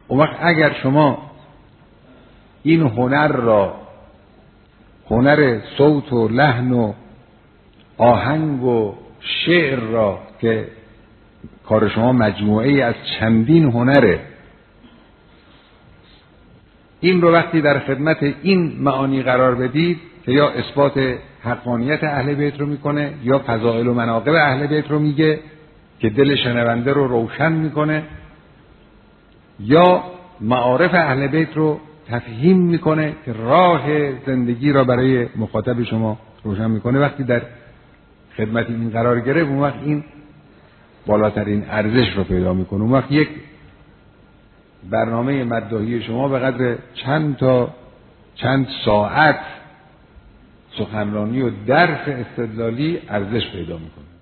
اون وقت اگر شما این هنر را، هنر صوت و لحن و آهنگ و شعر را که کار شما مجموعه از چندین هنره، این رو وقتی در خدمت این معانی قرار بدید که یا اثبات حقانیت اهل بیت رو میکنه یا فضائل و مناقب اهل بیت رو میگه که دل شنونده رو روشن میکنه، یا معارف اهل بیت رو تفهیم میکنه که راه زندگی را برای مخاطب شما روشن میکنه، وقتی در خدمت این قرار گرفت اون وقت این بالاترین ارزش رو پیدا میکنه. اون وقت یک برنامه مداحی شما به قدر چند ساعت سخنرانی و درس استدلالی ارزش پیدا میکنه.